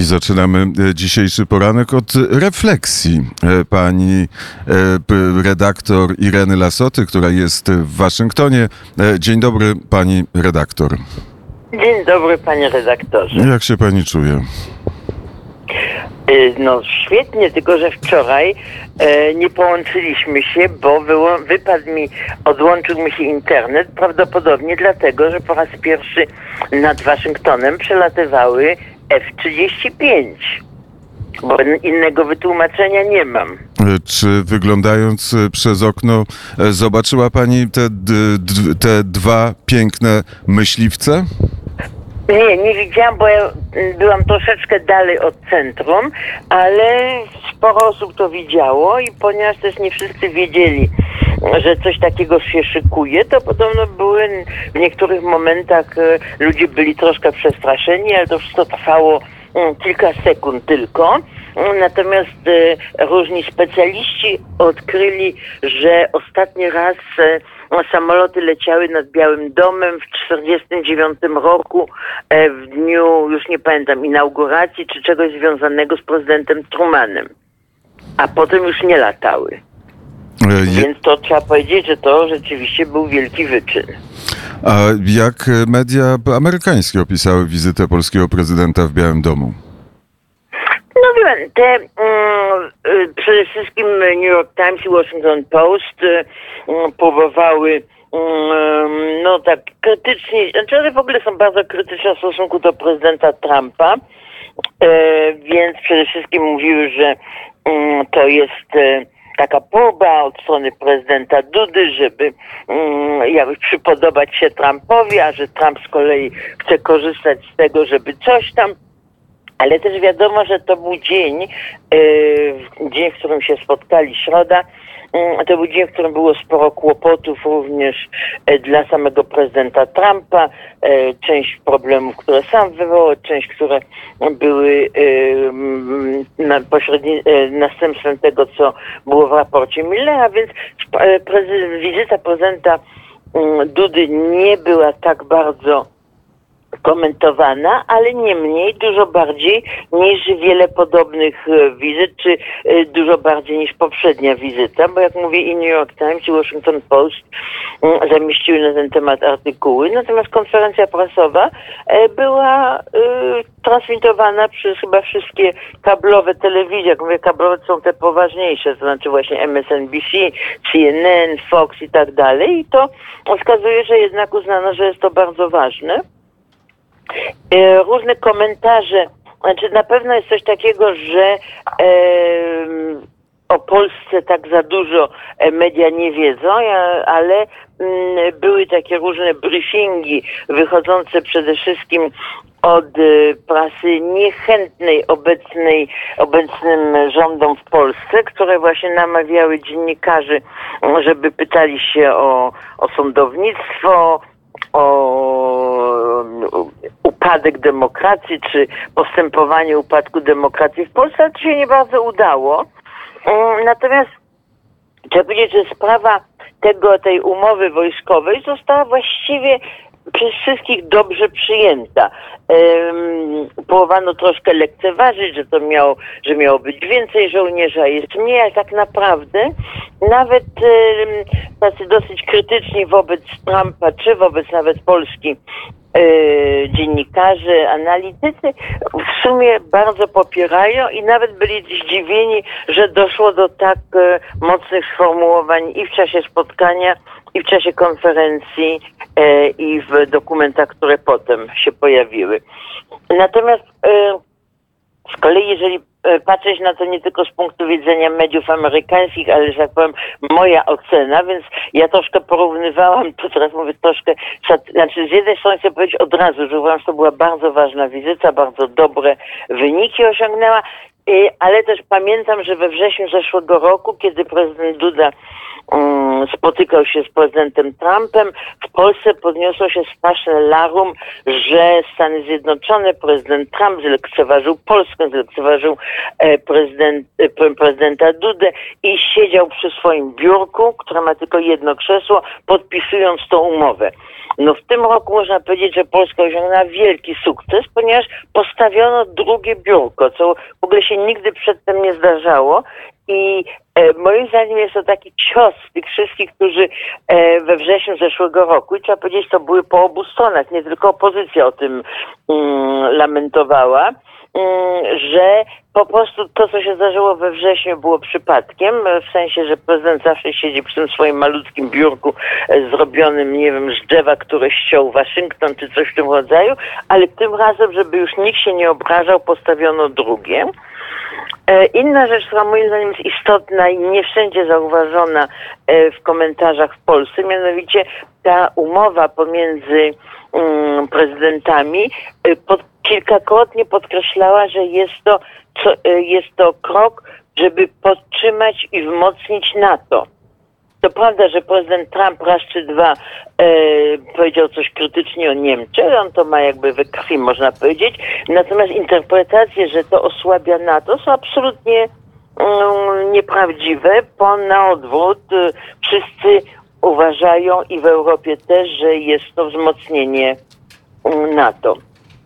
zaczynamy dzisiejszy poranek od refleksji pani redaktor Ireny Lasoty, która jest w Waszyngtonie. Dzień dobry, pani redaktor. Dzień dobry, panie redaktorze. Jak się pani czuje? No świetnie, tylko że wczoraj nie połączyliśmy się, bo odłączył mi się internet, prawdopodobnie dlatego, że po raz pierwszy nad Waszyngtonem przelatywały F-35. Bo innego wytłumaczenia nie mam. Czy wyglądając przez okno zobaczyła pani te dwa piękne myśliwce? Nie widziałam, bo ja byłam troszeczkę dalej od centrum, ale sporo osób to widziało i ponieważ też nie wszyscy wiedzieli, że coś takiego się szykuje, to podobno w niektórych momentach ludzie byli troszkę przestraszeni, ale to wszystko trwało kilka sekund tylko. Natomiast różni specjaliści odkryli, że ostatni raz samoloty leciały nad Białym Domem w 1949 roku w dniu, już nie pamiętam, inauguracji czy czegoś związanego z prezydentem Trumanem. A potem już nie latały. Więc to trzeba powiedzieć, że to rzeczywiście był wielki wyczyn. A jak media amerykańskie opisały wizytę polskiego prezydenta w Białym Domu? No wiem, przede wszystkim New York Times i Washington Post próbowały no tak krytycznie, znaczy one w ogóle są bardzo krytyczne w stosunku do prezydenta Trumpa, więc przede wszystkim mówiły, że to jest taka próba od strony prezydenta Dudy, żeby jakoś przypodobać się Trumpowi, a że Trump z kolei chce korzystać z tego, żeby coś tam. Ale też wiadomo, że to był dzień, w którym się spotkali, środa, to był dzień, w którym było sporo kłopotów również dla samego prezydenta Trumpa, część problemów, które sam wywołał, część, które były następstwem tego, co było w raporcie Millera, więc wizyta prezydenta Dudy nie była tak bardzo komentowana, ale niemniej dużo bardziej niż wiele podobnych wizyt, czy dużo bardziej niż poprzednia wizyta, bo jak mówię i New York Times i Washington Post zamieściły na ten temat artykuły, natomiast konferencja prasowa była transmitowana przez chyba wszystkie kablowe telewizje, jak mówię kablowe są te poważniejsze, to znaczy właśnie MSNBC, CNN, Fox i tak dalej i to wskazuje, że jednak uznano, że jest to bardzo ważne. Różne komentarze, znaczy na pewno jest coś takiego, że o Polsce tak za dużo media nie wiedzą, ale były takie różne briefingi wychodzące przede wszystkim od prasy niechętnej obecnym rządom w Polsce, które właśnie namawiały dziennikarzy, żeby pytali się o sądownictwo, o upadek demokracji, czy postępowanie upadku demokracji w Polsce, ale to się nie bardzo udało. Natomiast trzeba powiedzieć, że sprawa tej umowy wojskowej została właściwie przez wszystkich dobrze przyjęta. Próbowano troszkę lekceważyć, że miało być więcej żołnierzy, a jest mniej, ale tak naprawdę nawet tacy dosyć krytyczni wobec Trumpa, czy wobec nawet Polski dziennikarze, analitycy w sumie bardzo popierają i nawet byli zdziwieni, że doszło do tak mocnych sformułowań i w czasie spotkania, i w czasie konferencji, i w dokumentach, które potem się pojawiły. Natomiast z kolei, jeżeli patrzeć na to nie tylko z punktu widzenia mediów amerykańskich, ale, że tak powiem, moja ocena, więc ja troszkę porównywałam, to teraz mówię troszkę, znaczy z jednej strony chcę powiedzieć od razu, że uważam, że to była bardzo ważna wizyta, bardzo dobre wyniki osiągnęła Ale też pamiętam, że we wrześniu zeszłego roku, kiedy prezydent Duda spotykał się z prezydentem Trumpem, w Polsce podniosło się straszne larum, że Stany Zjednoczone, prezydent Trump zlekceważył Polskę, zlekceważył prezydenta Dudę i siedział przy swoim biurku, które ma tylko jedno krzesło, podpisując tą umowę. No w tym roku można powiedzieć, że Polska osiągnęła wielki sukces, ponieważ postawiono drugie biurko, co w ogóle się nigdy przedtem nie zdarzało. I moim zdaniem jest to taki cios tych wszystkich, którzy we wrześniu zeszłego roku, i trzeba powiedzieć, to były po obu stronach, nie tylko opozycja o tym lamentowała, że po prostu to, co się zdarzyło we wrześniu, było przypadkiem, w sensie, że prezydent zawsze siedzi przy tym swoim malutkim biurku zrobionym, nie wiem, z drzewa, które ściął Waszyngton, czy coś w tym rodzaju, ale tym razem, żeby już nikt się nie obrażał, postawiono drugie. Inna rzecz, która moim zdaniem jest istotna i nie wszędzie zauważona w komentarzach w Polsce, mianowicie ta umowa pomiędzy prezydentami kilkakrotnie podkreślała, że jest to krok, żeby podtrzymać i wzmocnić NATO. To prawda, że prezydent Trump raz czy dwa powiedział coś krytycznie o Niemczech, on to ma jakby we krwi, można powiedzieć, natomiast interpretacje, że to osłabia NATO, są absolutnie nieprawdziwe. Na odwrót wszyscy uważają i w Europie też, że jest to wzmocnienie NATO.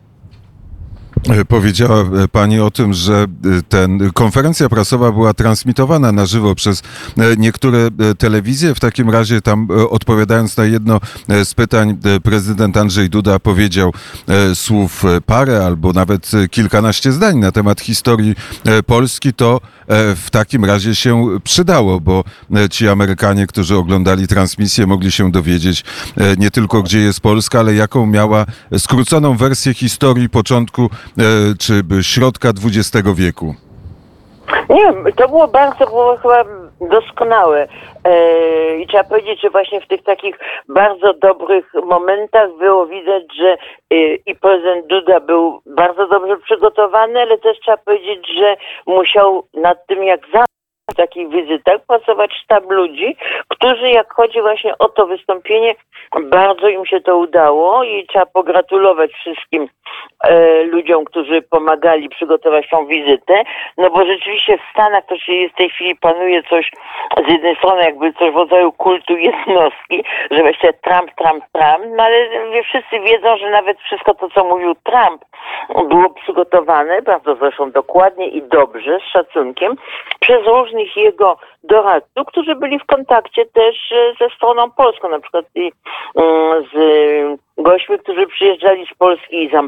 Powiedziała pani o tym, że konferencja prasowa była transmitowana na żywo przez niektóre telewizje. W takim razie tam, odpowiadając na jedno z pytań, prezydent Andrzej Duda powiedział słów parę albo nawet kilkanaście zdań na temat historii Polski. To w takim razie się przydało, bo ci Amerykanie, którzy oglądali transmisję, mogli się dowiedzieć nie tylko, gdzie jest Polska, ale jaką miała skróconą wersję historii początku czy środka XX wieku. Nie, to było chyba doskonałe. I trzeba powiedzieć, że właśnie w tych takich bardzo dobrych momentach było widać, że i prezydent Duda był bardzo dobrze przygotowany, ale też trzeba powiedzieć, że musiał nad tym, jak zawsze w takich wizytach, pracować sztab ludzi, którzy, jak chodzi właśnie o to wystąpienie, bardzo im się to udało i trzeba pogratulować wszystkim ludziom, którzy pomagali przygotować tą wizytę, no bo rzeczywiście w Stanach to się w tej chwili panuje coś, z jednej strony jakby coś w rodzaju kultu jednostki, że właśnie Trump, no ale wszyscy wiedzą, że nawet wszystko to, co mówił Trump, było przygotowane, bardzo zresztą dokładnie i dobrze, z szacunkiem, przez różnych jego doradców, którzy byli w kontakcie też ze stroną polską, na przykład z gośćmi, którzy przyjeżdżali z Polski i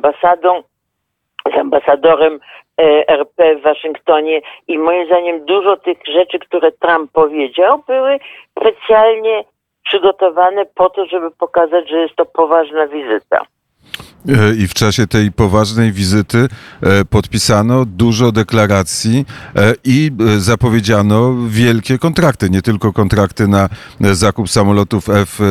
z ambasadorem RP w Waszyngtonie, i moim zdaniem dużo tych rzeczy, które Trump powiedział, były specjalnie przygotowane po to, żeby pokazać, że jest to poważna wizyta. I w czasie tej poważnej wizyty podpisano dużo deklaracji i zapowiedziano wielkie kontrakty. Nie tylko kontrakty na zakup samolotów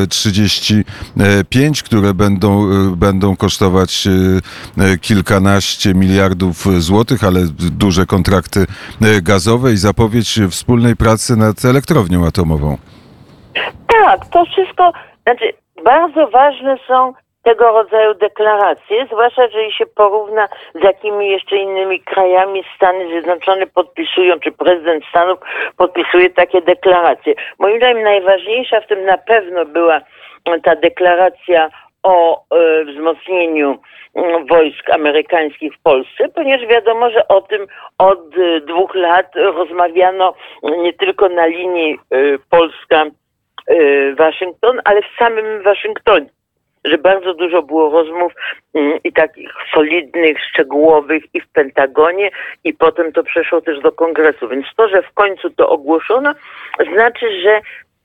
F-35, które będą kosztować kilkanaście miliardów złotych, ale duże kontrakty gazowe i zapowiedź wspólnej pracy nad elektrownią atomową. Tak, to wszystko, bardzo ważne są tego rodzaju deklaracje, zwłaszcza jeżeli się porówna z jakimi jeszcze innymi krajami Stany Zjednoczone podpisują, czy prezydent Stanów podpisuje takie deklaracje. Moim zdaniem najważniejsza w tym na pewno była ta deklaracja o wzmocnieniu wojsk amerykańskich w Polsce, ponieważ wiadomo, że o tym od 2 lat rozmawiano nie tylko na linii Polska-Waszyngton, ale w samym Waszyngtonie, że bardzo dużo było rozmów i takich solidnych, szczegółowych i w Pentagonie, i potem to przeszło też do Kongresu. Więc to, że w końcu to ogłoszono, znaczy, że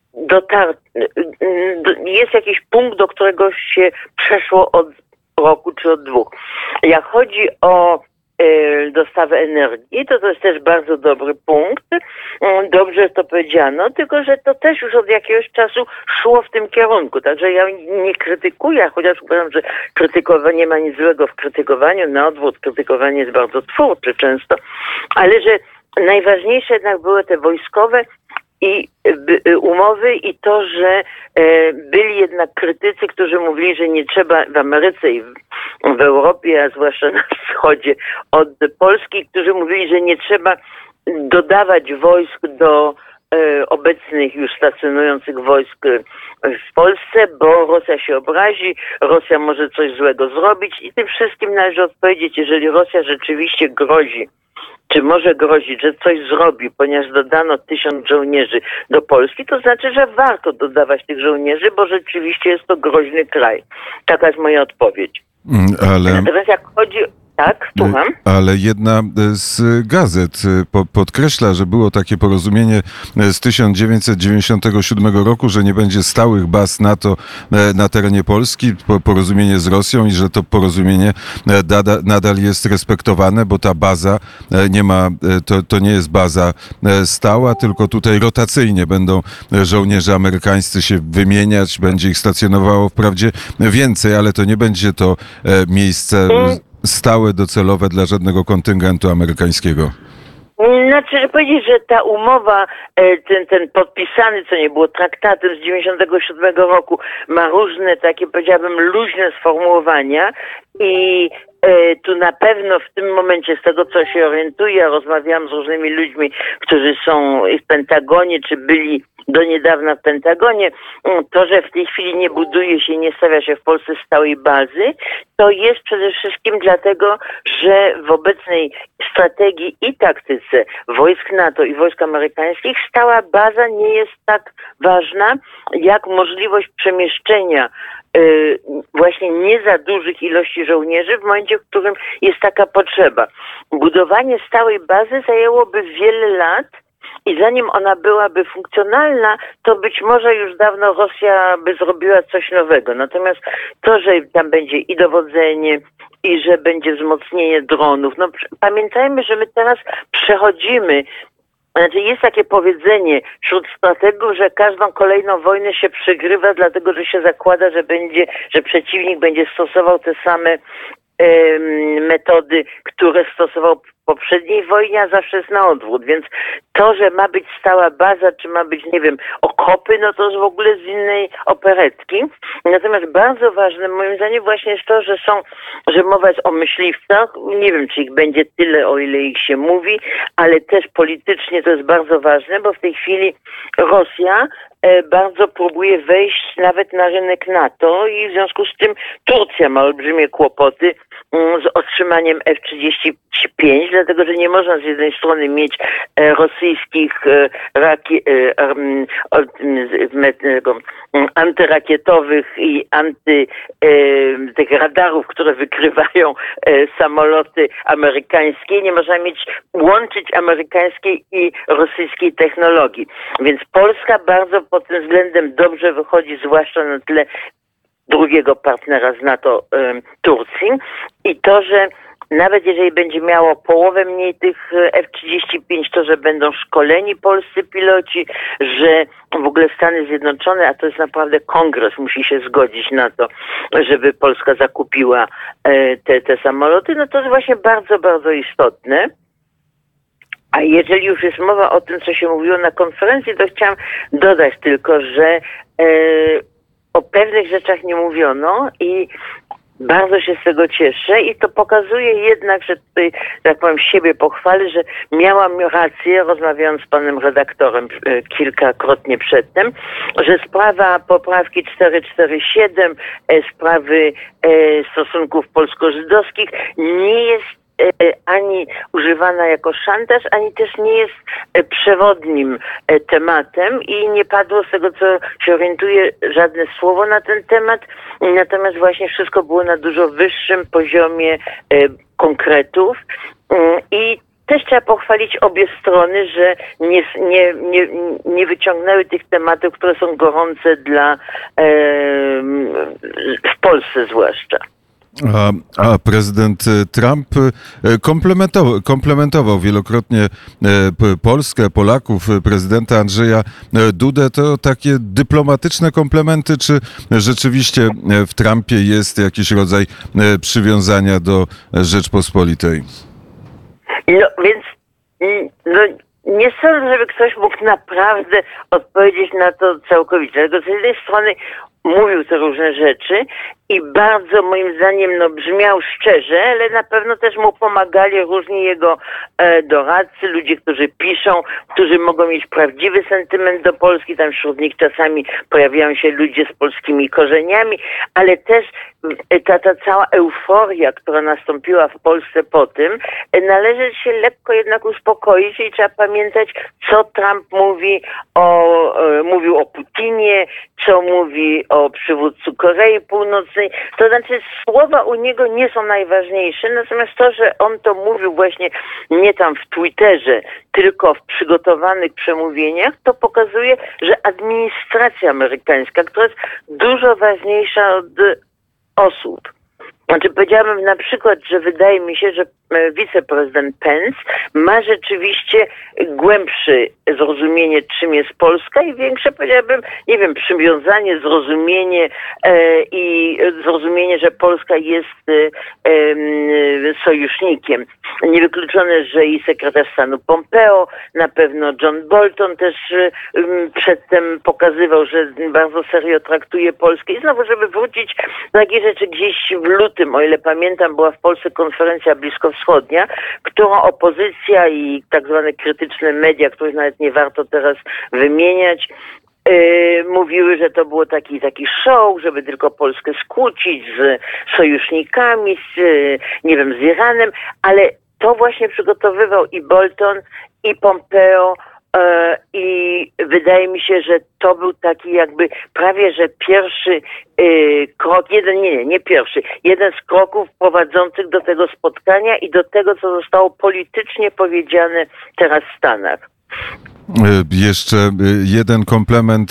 jest jakiś punkt, do którego się przeszło od roku czy od 2. Jak chodzi o dostawę energii, to jest też bardzo dobry punkt. Dobrze to powiedziano, tylko że to też już od jakiegoś czasu szło w tym kierunku. Także ja nie krytykuję, chociaż uważam, że krytykowanie nie ma nic złego w krytykowaniu, na odwrót krytykowanie jest bardzo twórcze często, ale że najważniejsze jednak były te wojskowe i umowy i to, że byli jednak krytycy, którzy mówili, że nie trzeba w Ameryce i w Europie, a zwłaszcza na wschodzie od Polski, którzy mówili, że nie trzeba dodawać wojsk do obecnych już stacjonujących wojsk w Polsce, bo Rosja się obrazi, Rosja może coś złego zrobić i tym wszystkim należy odpowiedzieć, jeżeli Rosja rzeczywiście grozi, czy może grozić, że coś zrobi, ponieważ dodano 1000 żołnierzy do Polski, to znaczy, że warto dodawać tych żołnierzy, bo rzeczywiście jest to groźny kraj. Taka jest moja odpowiedź. Ale... Natomiast jak chodzi... Tak, słucham. Ale jedna z gazet podkreśla, że było takie porozumienie z 1997 roku, że nie będzie stałych baz NATO na terenie Polski, porozumienie z Rosją i że to porozumienie nadal jest respektowane, bo ta baza nie ma, to nie jest baza stała, tylko tutaj rotacyjnie będą żołnierze amerykańscy się wymieniać, będzie ich stacjonowało wprawdzie więcej, ale to nie będzie to miejsce stałe, docelowe dla żadnego kontyngentu amerykańskiego. Znaczy, że powiedzieć, że ta umowa, ten podpisany, co nie było, traktatem z 97 roku, ma różne takie, powiedziałabym, luźne sformułowania i tu na pewno w tym momencie, z tego co się orientuję, rozmawiałam z różnymi ludźmi, którzy są w Pentagonie, czy byli do niedawna w Pentagonie, to, że w tej chwili nie buduje się, nie stawia się w Polsce stałej bazy, to jest przede wszystkim dlatego, że w obecnej strategii i taktyce wojsk NATO i wojsk amerykańskich stała baza nie jest tak ważna, jak możliwość przemieszczenia właśnie nie za dużych ilości żołnierzy w momencie, w którym jest taka potrzeba. Budowanie stałej bazy zajęłoby wiele lat i zanim ona byłaby funkcjonalna, to być może już dawno Rosja by zrobiła coś nowego. Natomiast to, że tam będzie i dowodzenie, i że będzie wzmocnienie dronów. No pamiętajmy, że my teraz przechodzimy. Znaczy jest takie powiedzenie wśród strategów, że każdą kolejną wojnę się przegrywa, dlatego że się zakłada, że przeciwnik będzie stosował te same metody, które stosował w poprzedniej wojnie, a zawsze jest na odwrót. Więc to, że ma być stała baza, czy ma być, nie wiem, okopy, no to jest w ogóle z innej operetki. Natomiast bardzo ważne moim zdaniem właśnie jest to, że mowa jest o myśliwcach. Nie wiem, czy ich będzie tyle, o ile ich się mówi, ale też politycznie to jest bardzo ważne, bo w tej chwili Rosja bardzo próbuje wejść nawet na rynek NATO i w związku z tym Turcja ma olbrzymie kłopoty z otrzymaniem F-35, dlatego że nie można z jednej strony mieć rosyjskich antyrakietowych i tych radarów, które wykrywają samoloty amerykańskie. Nie można łączyć amerykańskiej i rosyjskiej technologii. Więc Polska bardzo pod tym względem dobrze wychodzi, zwłaszcza na tle drugiego partnera z NATO, Turcji. I to, że nawet jeżeli będzie miało połowę mniej tych F-35, to że będą szkoleni polscy piloci, że w ogóle Stany Zjednoczone, a to jest naprawdę Kongres, musi się zgodzić na to, żeby Polska zakupiła te samoloty, no to jest właśnie bardzo, bardzo istotne. A jeżeli już jest mowa o tym, co się mówiło na konferencji, to chciałam dodać tylko, że o pewnych rzeczach nie mówiono i bardzo się z tego cieszę i to pokazuje jednak, że tutaj, tak powiem, siebie pochwalę, że miałam rację, rozmawiając z panem redaktorem kilkakrotnie przedtem, że sprawa poprawki 447, sprawy stosunków polsko-żydowskich nie jest ani używana jako szantaż, ani też nie jest przewodnim tematem i nie padło, z tego co się orientuję, żadne słowo na ten temat, natomiast właśnie wszystko było na dużo wyższym poziomie konkretów i też trzeba pochwalić obie strony, że nie wyciągnęły tych tematów, które są gorące w Polsce zwłaszcza. A prezydent Trump komplementował wielokrotnie Polskę, Polaków, prezydenta Andrzeja Dudę. To takie dyplomatyczne komplementy, czy rzeczywiście w Trumpie jest jakiś rodzaj przywiązania do Rzeczpospolitej? No więc no, nie sądzę, żeby ktoś mógł naprawdę odpowiedzieć na to całkowicie. Dlatego z jednej strony mówił te różne rzeczy i bardzo moim zdaniem brzmiał szczerze, ale na pewno też mu pomagali różni jego doradcy, ludzie, którzy piszą, którzy mogą mieć prawdziwy sentyment do Polski. Tam wśród nich czasami pojawiają się ludzie z polskimi korzeniami, ale też ta cała euforia, która nastąpiła w Polsce po tym, należy się lekko jednak uspokoić i trzeba pamiętać, co Trump mówił o Putinie, co mówi o przywódcy Korei Północnej. To znaczy słowa u niego nie są najważniejsze, natomiast to, że on to mówił właśnie nie tam w Twitterze, tylko w przygotowanych przemówieniach, to pokazuje, że administracja amerykańska, która jest dużo ważniejsza od osób. Znaczy powiedziałabym na przykład, że wydaje mi się, że wiceprezydent Pence ma rzeczywiście głębsze zrozumienie, czym jest Polska i większe, powiedziałabym, nie wiem, przywiązanie, zrozumienie i zrozumienie, że Polska jest sojusznikiem. Niewykluczone, że i sekretarz stanu Pompeo, na pewno John Bolton też przedtem pokazywał, że bardzo serio traktuje Polskę. I znowu, żeby wrócić do takiej rzeczy, gdzieś w lutym, o ile pamiętam, była w Polsce konferencja bliskowschodnia, którą opozycja i tak zwane krytyczne media, których nawet nie warto teraz wymieniać, mówiły, że to było taki show, żeby tylko Polskę skłócić z sojusznikami, z Iranem, ale to właśnie przygotowywał i Bolton, i Pompeo, i wydaje mi się, że to był taki jakby prawie, że pierwszy krok, jeden z kroków prowadzących do tego spotkania i do tego, co zostało politycznie powiedziane teraz w Stanach. Jeszcze jeden komplement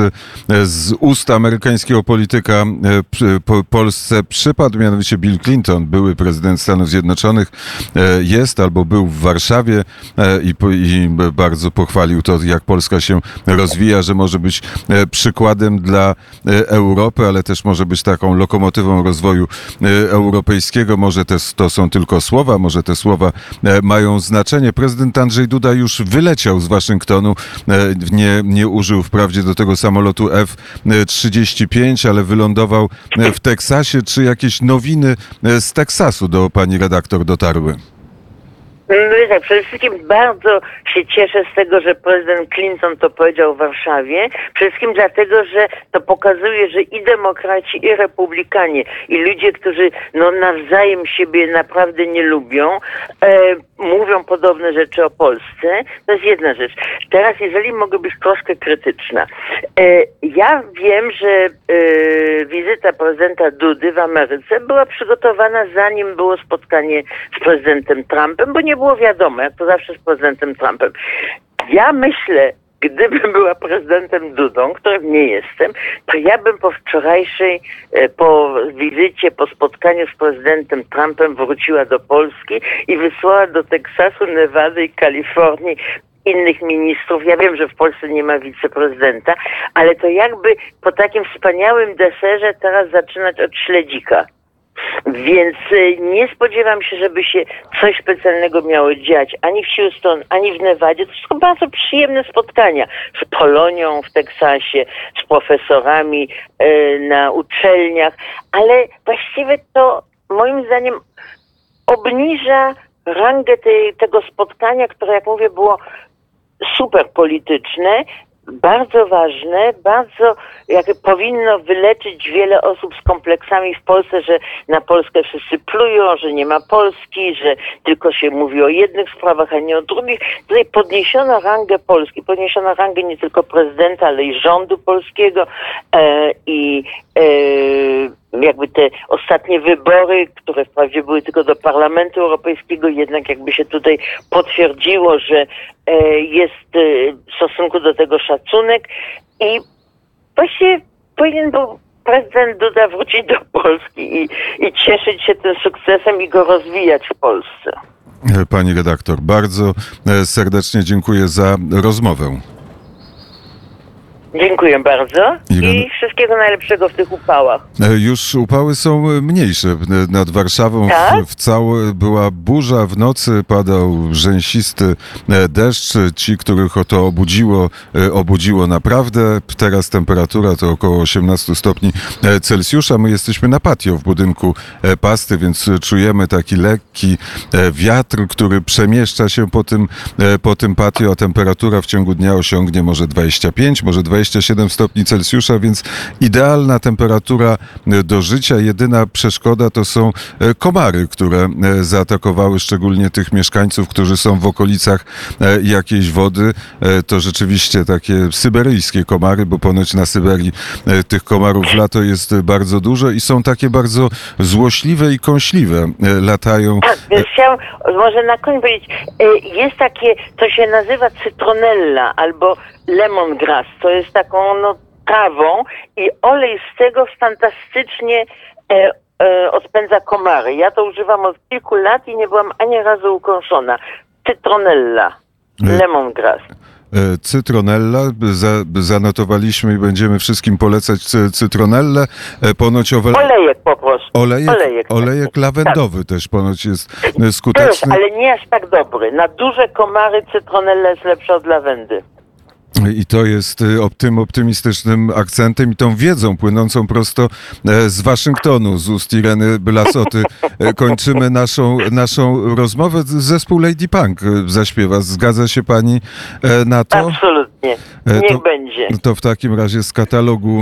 z ust amerykańskiego polityka Polsce przypadł, mianowicie Bill Clinton, były prezydent Stanów Zjednoczonych, jest albo był w Warszawie i bardzo pochwalił to, jak Polska się rozwija, że może być przykładem dla Europy, ale też może być taką lokomotywą rozwoju europejskiego. Może to są tylko słowa, może te słowa mają znaczenie. Prezydent Andrzej Duda już wyleciał z Waszyngtonu, nie użył wprawdzie do tego samolotu F-35, ale wylądował w Teksasie. Czy jakieś nowiny z Teksasu do pani redaktor dotarły? No tak, przede wszystkim bardzo się cieszę z tego, że prezydent Clinton to powiedział w Warszawie. Przede wszystkim dlatego, że to pokazuje, że i demokraci, i republikanie, i ludzie, którzy nawzajem siebie naprawdę nie lubią, mówią podobne rzeczy o Polsce. To jest jedna rzecz. Teraz, jeżeli mogę być troszkę krytyczna. Ja wiem, że wizyta prezydenta Dudy w Ameryce była przygotowana, zanim było spotkanie z prezydentem Trumpem, bo nie było wiadomo, jak to zawsze z prezydentem Trumpem. Ja myślę, gdybym była prezydentem Dudą, którym nie jestem, to ja bym po wczorajszej, po wizycie, po spotkaniu z prezydentem Trumpem wróciła do Polski i wysłała do Teksasu, Nevady i Kalifornii innych ministrów. Ja wiem, że w Polsce nie ma wiceprezydenta, ale to jakby po takim wspaniałym deserze teraz zaczynać od śledzika. Więc nie spodziewam się, żeby się coś specjalnego miało dziać ani w Houston, ani w Nevadzie. To są bardzo przyjemne spotkania z Polonią w Teksasie, z profesorami na uczelniach, ale właściwie to moim zdaniem obniża rangę tego spotkania, które, jak mówię, było super polityczne, bardzo ważne, bardzo powinno wyleczyć wiele osób z kompleksami w Polsce, że na Polskę wszyscy plują, że nie ma Polski, że tylko się mówi o jednych sprawach, a nie o drugich. Tutaj podniesiono rangę Polski, podniesiono rangę nie tylko prezydenta, ale i rządu polskiego i jakby te ostatnie wybory, które wprawdzie były tylko do Parlamentu Europejskiego, jednak jakby się tutaj potwierdziło, że jest w stosunku do tego szacunek i właściwie powinien był prezydent Duda wrócić do Polski i cieszyć się tym sukcesem i go rozwijać w Polsce. Pani redaktor, bardzo serdecznie dziękuję za rozmowę. Dziękuję bardzo i wszystkiego najlepszego w tych upałach. Już upały są mniejsze. Nad Warszawą Tak? była burza, w nocy padał rzęsisty deszcz. Ci, których to obudziło naprawdę. Teraz temperatura to około 18 stopni Celsjusza. My jesteśmy na patio w budynku Pasty, więc czujemy taki lekki wiatr, który przemieszcza się po tym patio, a temperatura w ciągu dnia osiągnie może 25, może 27 stopni Celsjusza, więc idealna temperatura do życia. Jedyna przeszkoda to są komary, które zaatakowały szczególnie tych mieszkańców, którzy są w okolicach jakiejś wody. To rzeczywiście takie syberyjskie komary, bo ponoć na Syberii tych komarów w lato jest bardzo dużo i są takie bardzo złośliwe i kąśliwe. Latają. Tak, więc chciałam może na koniec powiedzieć, jest takie, to się nazywa cytronella albo lemongrass, to jest taką trawą i olej z tego fantastycznie odpędza komary. Ja to używam od kilku lat i nie byłam ani razu ukąszona. Cytronella, lemongrass. Cytronella, zanotowaliśmy i będziemy wszystkim polecać cytronellę. Ponoć olejek po prostu. Olejek lawendowy też ponoć jest skuteczny. Też, ale nie aż tak dobry. Na duże komary cytronella jest lepsza od lawendy. I to jest tym optymistycznym akcentem i tą wiedzą płynącą prosto z Waszyngtonu, z ust Ireny Lasoty. Kończymy naszą rozmowę. Zespół Lady Punk zaśpiewa. Zgadza się pani na to? Absolutnie. Niech będzie. To w takim razie z katalogu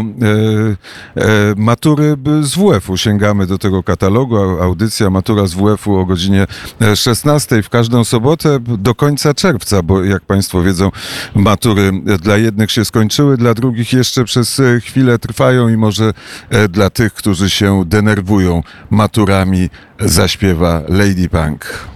matury z WF-u sięgamy do tego katalogu. Audycja Matura z WF-u o godzinie 16 w każdą sobotę do końca czerwca, bo jak państwo wiedzą, matury dla jednych się skończyły, dla drugich jeszcze przez chwilę trwają i może dla tych, którzy się denerwują maturami, zaśpiewa Lady Punk.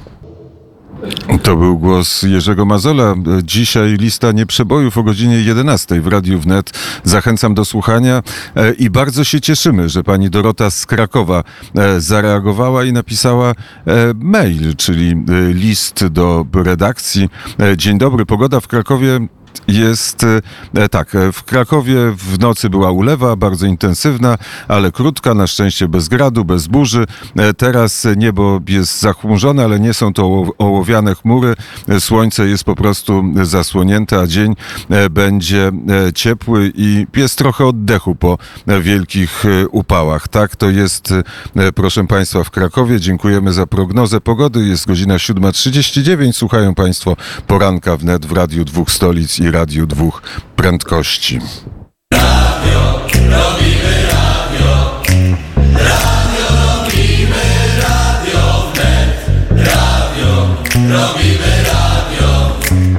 To był głos Jerzego Mazola. Dzisiaj lista nieprzebojów o godzinie 11 w Radiu Wnet. Zachęcam do słuchania i bardzo się cieszymy, że pani Dorota z Krakowa zareagowała i napisała mail, czyli list do redakcji. Dzień dobry, pogoda w Krakowie jest tak, w Krakowie w nocy była ulewa, bardzo intensywna, ale krótka, na szczęście bez gradu, bez burzy. Teraz niebo jest zachmurzone, ale nie są to ołowiane chmury. Słońce jest po prostu zasłonięte, a dzień będzie ciepły i jest trochę oddechu po wielkich upałach. Tak to jest, proszę państwa, w Krakowie. Dziękujemy za prognozę pogody. Jest godzina 7:39. Słuchają państwo Poranka Wnet w Radiu Dwóch Stolic i Radiu Dwóch Prędkości. Radio, robimy radio. Radio, robimy radio wnet. Radio, robimy radio.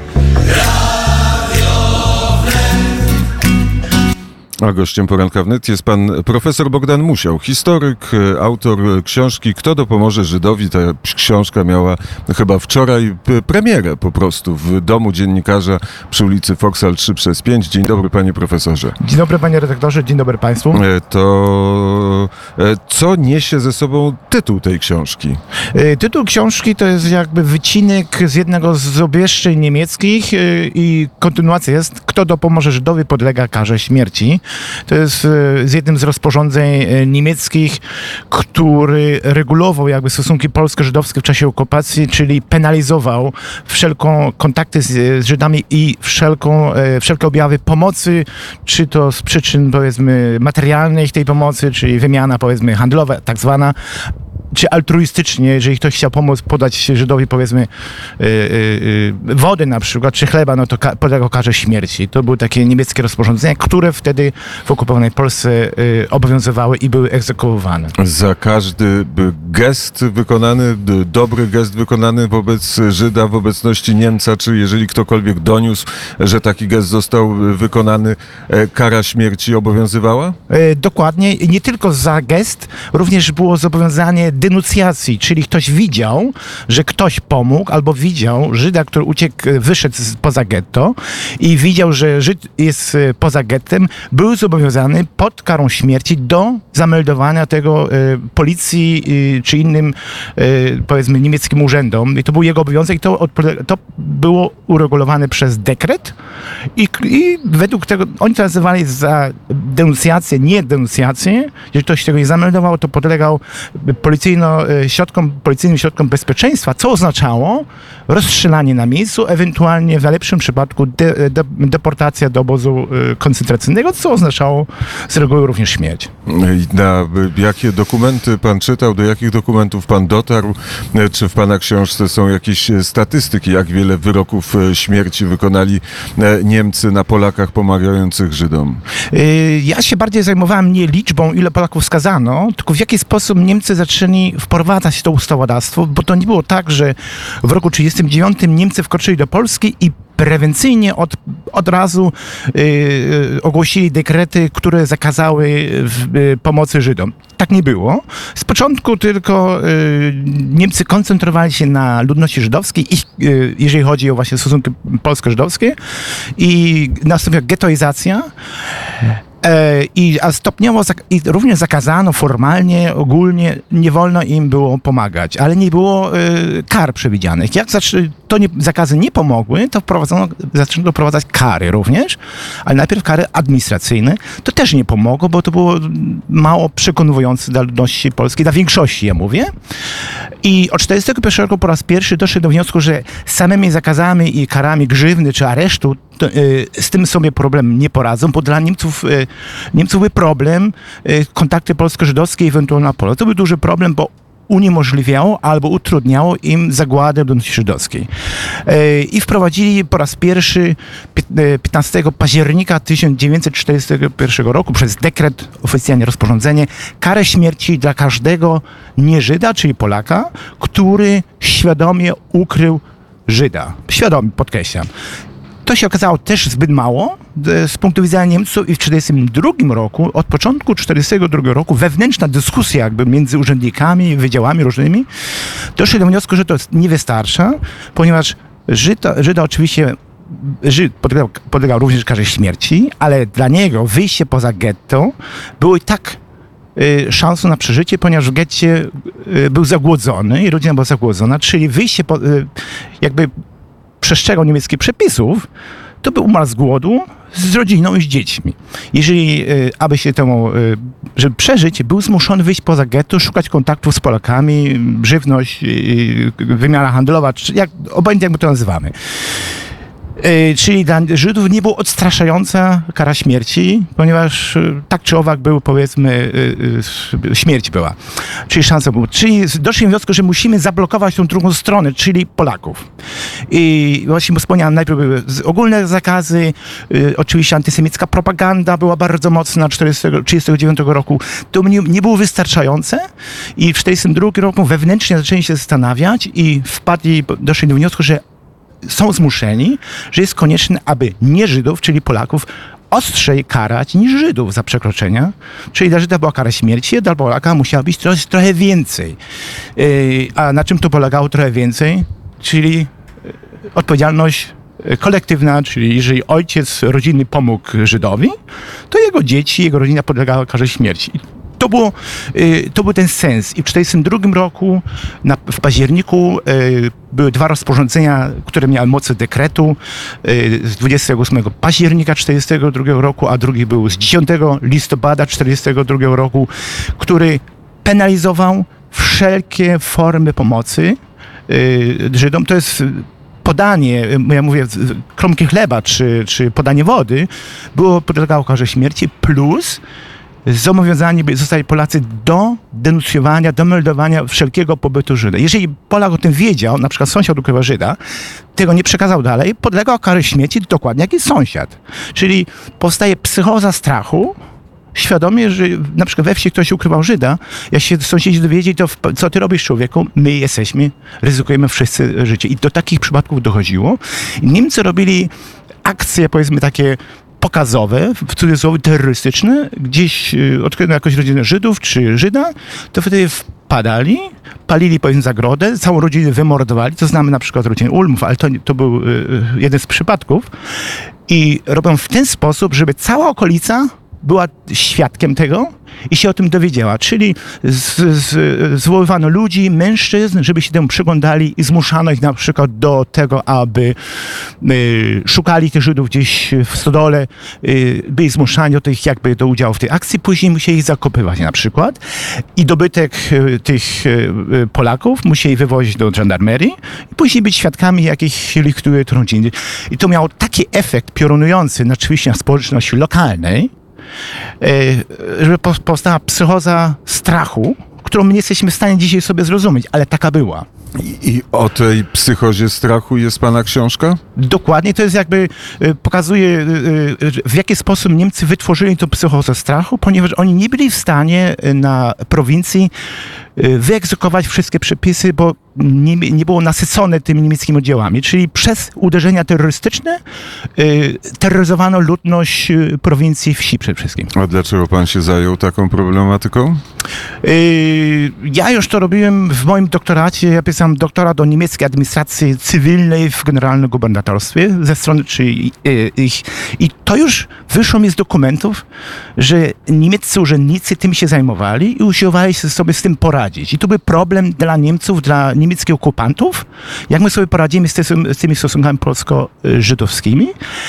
Radio wnet. A gościem Poranka Wnet jest pan profesor Bogdan Musiał, historyk, autor książki Kto dopomoże Żydowi. Ta książka miała chyba wczoraj premierę po prostu w domu dziennikarza przy ulicy Foksal 3/5. Dzień dobry, panie profesorze. Dzień dobry, panie redaktorze, dzień dobry państwu. To co niesie ze sobą tytuł tej książki? Tytuł książki to jest jakby wycinek z jednego z obwieszczeń niemieckich i kontynuacja jest Kto dopomoże Żydowi podlega karze śmierci. To jest z jednym z rozporządzeń niemieckich, który regulował jakby stosunki polsko-żydowskie w czasie okupacji, czyli penalizował wszelką kontakty z Żydami i wszelkie objawy pomocy, czy to z przyczyn powiedzmy materialnych tej pomocy, czyli wymiana powiedzmy handlowa tak zwana, czy altruistycznie, jeżeli ktoś chciał pomóc, podać Żydowi powiedzmy wody na przykład, czy chleba, no to podlegał karze śmierci. To były takie niemieckie rozporządzenia, które wtedy w okupowanej Polsce obowiązywały i były egzekwowane. Za każdy gest wykonany, dobry gest wykonany wobec Żyda w obecności Niemca, czy jeżeli ktokolwiek doniósł, że taki gest został wykonany, kara śmierci obowiązywała? Dokładnie. I nie tylko za gest, również było zobowiązanie denuncjacji, czyli ktoś widział, że ktoś pomógł, albo widział Żyda, który uciekł, wyszedł poza getto i widział, że Żyd jest poza gettem, był zobowiązany pod karą śmierci do zameldowania tego policji czy innym, powiedzmy, niemieckim urzędom. I to był jego obowiązek i to było uregulowane przez dekret i według tego, oni to nazywali za denuncjację, nie denuncjację. Jeżeli ktoś tego nie zameldował, to podlegał policyjnym środkom bezpieczeństwa, co oznaczało rozstrzelanie na miejscu, ewentualnie w najlepszym przypadku deportacja do obozu koncentracyjnego, co oznaczało z reguły również śmierć. I na jakie dokumenty pan czytał, do jakich dokumentów pan dotarł? Czy w pana książce są jakieś statystyki, jak wiele wyroków śmierci wykonali Niemcy na Polakach pomagających Żydom? Ja się bardziej zajmowałem nie liczbą, ile Polaków skazano, tylko w jaki sposób Niemcy zaczęli wprowadzać to ustawodawstwo, bo to nie było tak, że w roku 1939 Niemcy wkroczyli do Polski i prewencyjnie od razu ogłosili dekrety, które zakazały pomocy Żydom. Tak nie było. Z początku tylko Niemcy koncentrowali się na ludności żydowskiej, jeżeli chodzi o właśnie stosunki polsko-żydowskie, i nastąpiła getoizacja. A stopniowo również zakazano formalnie, ogólnie, nie wolno im było pomagać, ale nie było kar przewidzianych. Jak zakazy nie pomogły, to zaczęto wprowadzać kary również, ale najpierw kary administracyjne. To też nie pomogło, bo to było mało przekonujące dla ludności polskiej, dla większości, ja mówię. I od 1941 roku po raz pierwszy doszedł do wniosku, że samymi zakazami i karami grzywny czy aresztu z tym sobie problem nie poradzą, bo dla Niemców był problem kontakty polsko-żydowskie i ewentualnie na polu. To był duży problem, bo uniemożliwiało albo utrudniało im zagładę ludności żydowskiej. I wprowadzili po raz pierwszy 15 października 1941 roku przez dekret, oficjalnie rozporządzenie, karę śmierci dla każdego nieżyda, czyli Polaka, który świadomie ukrył Żyda. Świadomie, podkreślam. To się okazało też zbyt mało z punktu widzenia Niemców i w 1942 roku, od początku 1942 roku, wewnętrzna dyskusja jakby między urzędnikami, wydziałami różnymi, doszli do wniosku, że to nie wystarcza, ponieważ Żyda oczywiście podlegał również karze śmierci, ale dla niego wyjście poza getto było i tak szansą na przeżycie, ponieważ w getcie był zagłodzony i rodzina była zagłodzona, czyli wyjście jakby przestrzegał niemieckich przepisów, to by umarł z głodu z rodziną i z dziećmi. Jeżeli, żeby przeżyć, był zmuszony wyjść poza getto, szukać kontaktów z Polakami, żywność, wymiana handlowa, obojętnie jak my to nazywamy. Czyli dla Żydów nie było odstraszająca kara śmierci, ponieważ tak czy owak był, powiedzmy, śmierć była. Czyli szansa była. Czyli doszli do wniosku, że musimy zablokować tą drugą stronę, czyli Polaków. I właśnie wspomniałem, najpierw były ogólne zakazy, oczywiście antysemicka propaganda była bardzo mocna 1939 roku. To nie było wystarczające i w 1942 roku wewnętrznie zaczęli się zastanawiać i doszli do wniosku, że są zmuszeni, że jest konieczne, aby nie Żydów, czyli Polaków, ostrzej karać niż Żydów za przekroczenia. Czyli dla Żyda była kara śmierci, a dla Polaka musiała być trochę więcej. A na czym to polegało trochę więcej? Czyli odpowiedzialność kolektywna, czyli jeżeli ojciec rodziny pomógł Żydowi, to jego dzieci, jego rodzina podlegały karze śmierci. To był ten sens. I w 1942 roku, w październiku, były dwa rozporządzenia, które miały mocy dekretu z 28 października 1942 roku, a drugi był z 10 listopada 1942 roku, który penalizował wszelkie formy pomocy Żydom. To jest podanie, ja mówię, kromki chleba czy podanie wody, podlegało karze śmierci, plus zobowiązani zostali Polacy do denuncjowania, do meldowania wszelkiego pobytu Żyda. Jeżeli Polak o tym wiedział, na przykład sąsiad ukrywa Żyda, tego nie przekazał dalej, podlegał karze śmierci dokładnie jak i sąsiad. Czyli powstaje psychoza strachu, świadomie, że na przykład we wsi ktoś ukrywał Żyda, jak się sąsiedzi dowiedzieli, to co ty robisz, człowieku? My ryzykujemy wszyscy życie. I do takich przypadków dochodziło. I Niemcy robili akcje, powiedzmy, takie pokazowe, w cudzysłowie terrorystyczne, gdzieś odkryto jakąś rodzinę Żydów czy Żyda, to wtedy napadali, palili powiedzmy zagrodę, całą rodzinę wymordowali, to znamy na przykład rodzinę Ulmów, ale to był jeden z przypadków i robią w ten sposób, żeby cała okolica była świadkiem tego i się o tym dowiedziała. Czyli zwoływano ludzi, mężczyzn, żeby się temu przyglądali i zmuszano ich na przykład do tego, aby szukali tych Żydów gdzieś w stodole, byli zmuszani do udziału w tej akcji, później musieli ich zakopywać na przykład i dobytek tych Polaków musieli wywozić do żandarmerii i później być świadkami jakichś likwidujących rodziny. I to miało taki efekt piorunujący oczywiście na społeczności lokalnej, żeby powstała psychoza strachu, którą my nie jesteśmy w stanie dzisiaj sobie zrozumieć, ale taka była. I o tej psychozie strachu jest pana książka? Dokładnie, to jest pokazuje w jaki sposób Niemcy wytworzyli tą psychozę strachu, ponieważ oni nie byli w stanie na prowincji wyegzekwować wszystkie przepisy, bo nie było nasycone tymi niemieckimi oddziałami. Czyli przez uderzenia terrorystyczne terroryzowano ludność prowincji, wsi przede wszystkim. A dlaczego pan się zajął taką problematyką? Ja już to robiłem w moim doktoracie. Ja pisałem doktorat o niemieckiej administracji cywilnej w generalnym gubernatorstwie ze strony i to już wyszło mi z dokumentów, że niemieccy urzędnicy tym się zajmowali i usiłowali sobie z tym poradzić. I to był problem dla Niemców, dla niemieckich okupantów, jak my sobie poradzimy z tymi stosunkami polsko-żydowskimi.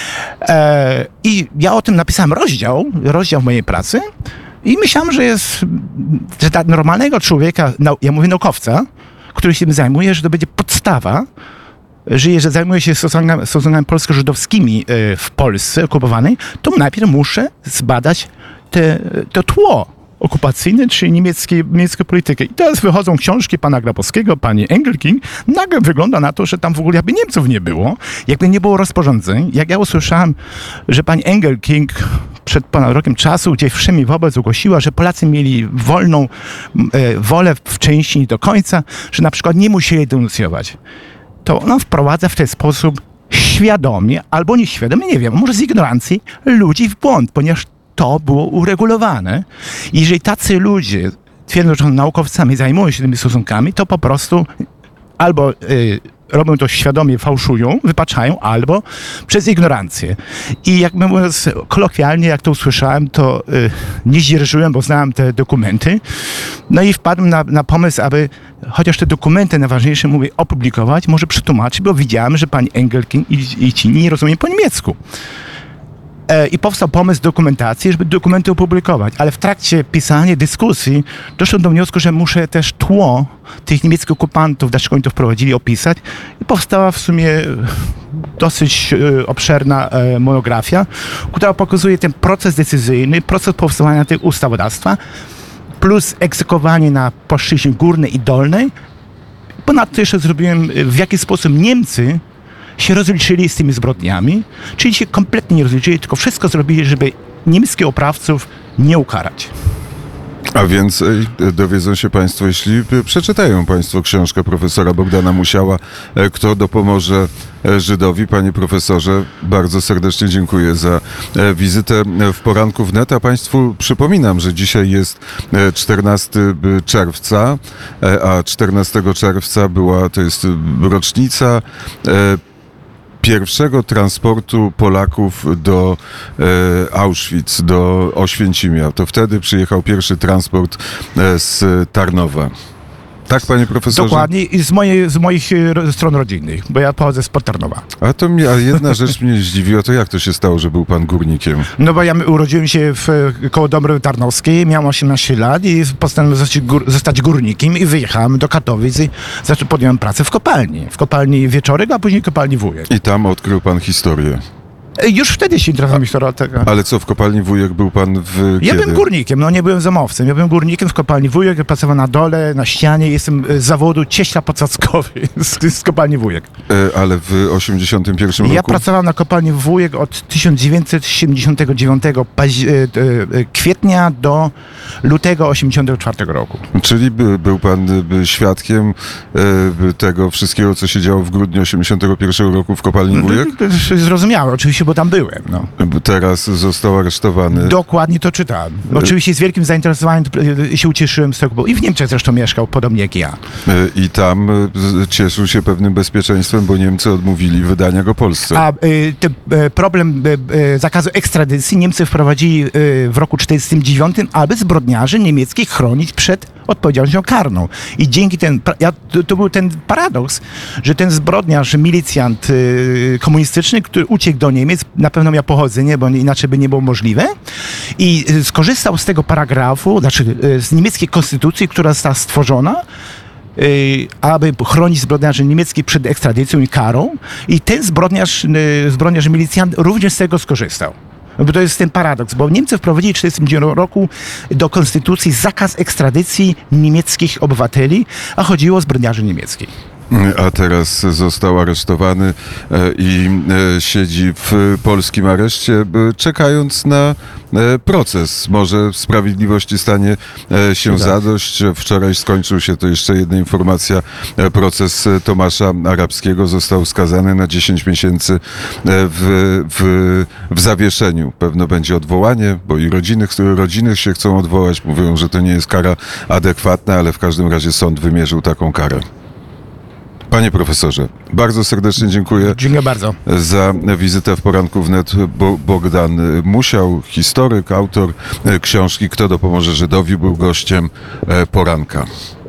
I ja o tym napisałem rozdział mojej pracy i myślałem, że dla normalnego człowieka, ja mówię naukowca, który się tym zajmuje, że to będzie podstawa, że zajmuję się stosunkami polsko-żydowskimi w Polsce okupowanej, to najpierw muszę zbadać to tło okupacyjne, czyli niemiecką politykę. I teraz wychodzą książki pana Grabowskiego, pani Engelking. Nagle wygląda na to, że tam w ogóle jakby Niemców nie było, jakby nie było rozporządzeń. Jak ja usłyszałem, że pani Engelking przed ponad rokiem czasu gdzieś wszemi wobec ogłosiła, że Polacy mieli wolną wolę w części nie do końca, że na przykład nie musieli denuncjować, to ona wprowadza w ten sposób świadomie albo nieświadomie, nie wiem, może z ignorancji, ludzi w błąd, ponieważ to było uregulowane. Jeżeli tacy ludzie twierdzą, że są naukowcami, zajmują się tymi stosunkami, to po prostu albo robią to świadomie, fałszują, wypaczają, albo przez ignorancję. I jak mówiąc kolokwialnie, jak to usłyszałem, to nie zdzierżyłem, bo znałem te dokumenty. No i wpadłem na pomysł, aby chociaż te dokumenty najważniejsze mówię opublikować, może przetłumaczyć, bo widziałem, że pani Engelking i ci nie rozumieją po niemiecku. I powstał pomysł dokumentacji, żeby dokumenty opublikować. Ale w trakcie pisania, dyskusji doszedłem do wniosku, że muszę też tło tych niemieckich okupantów, dlaczego oni to wprowadzili, opisać. I powstała w sumie dosyć obszerna monografia, która pokazuje ten proces decyzyjny, proces powstawania tego ustawodawstwa, plus egzekwowanie na płaszczyźnie górnej i dolnej. Ponadto jeszcze zrobiłem, w jaki sposób Niemcy się rozliczyli z tymi zbrodniami, czyli się kompletnie nie rozliczyli, tylko wszystko zrobili, żeby niemieckich oprawców nie ukarać. A więcej dowiedzą się państwo, jeśli przeczytają państwo książkę profesora Bogdana Musiała, Kto dopomoże Żydowi. Panie profesorze, bardzo serdecznie dziękuję za wizytę w Poranku Wnet. A państwu przypominam, że dzisiaj jest 14 czerwca, a 14 czerwca to jest rocznica pierwszego transportu Polaków do Auschwitz, do Oświęcimia. To wtedy przyjechał pierwszy transport z Tarnowa. Tak, panie profesorze? Dokładnie i z moich stron rodzinnych, bo ja pochodzę z Tarnowa. A jedna rzecz mnie zdziwiła, to jak to się stało, że był pan górnikiem? No bo ja urodziłem się koło Dąbrowy Tarnowskiej, miałem 18 lat i postanowiłem zostać górnikiem i wyjechałem do Katowic i podjąłem pracę w kopalni. W kopalni Wieczorek, a później kopalni Wujek. I tam odkrył pan historię. Już wtedy się interesowałem historią tego. Ale co, w kopalni Wujek był pan Ja byłem górnikiem, nie byłem zamowcem. Ja byłem górnikiem w kopalni Wujek, pracowałem na dole, na ścianie. Jestem z zawodu cieśla podsadzkowy z kopalni Wujek. Ale w 81 roku? Ja pracowałem na kopalni Wujek od 1979 kwietnia do lutego 84 roku. Czyli był pan świadkiem tego wszystkiego, co się działo w grudniu 81 roku w kopalni Wujek? Zrozumiałe. Oczywiście się, bo tam byłem. No. Teraz został aresztowany. Dokładnie to czytałem. Oczywiście z wielkim zainteresowaniem się ucieszyłem z tego, bo i w Niemczech zresztą mieszkał, podobnie jak ja. I tam cieszył się pewnym bezpieczeństwem, bo Niemcy odmówili wydania go Polsce. A problem zakazu ekstradycji Niemcy wprowadzili w roku 1949, aby zbrodniarzy niemieckich chronić przed odpowiedzialnością karną. I dzięki to był ten paradoks, że ten zbrodniarz, milicjant komunistyczny, który uciekł do Niemiec, na pewno miał pochodzenie, bo inaczej by nie było możliwe, i skorzystał z tego paragrafu, znaczy z niemieckiej konstytucji, która została stworzona, aby chronić zbrodniarzy niemieckich przed ekstradycją i karą, i ten zbrodniarz milicjant również z tego skorzystał. Bo to jest ten paradoks, bo Niemcy wprowadzili w 1949 roku do konstytucji zakaz ekstradycji niemieckich obywateli, a chodziło o zbrodniarzy niemieckich. A teraz został aresztowany i siedzi w polskim areszcie, czekając na proces. Może sprawiedliwości stanie się zadość. Wczoraj skończył się, to jeszcze jedna informacja, proces Tomasza Arabskiego. Został skazany na 10 miesięcy w zawieszeniu. Pewno będzie odwołanie, bo i rodziny się chcą odwołać. Mówią, że to nie jest kara adekwatna, ale w każdym razie sąd wymierzył taką karę. Panie profesorze, bardzo serdecznie dziękuję. Dziękuję bardzo. Za wizytę w Poranku Wnet. Bogdan Musiał, historyk, autor książki Kto dopomoże Żydowi, był gościem Poranka.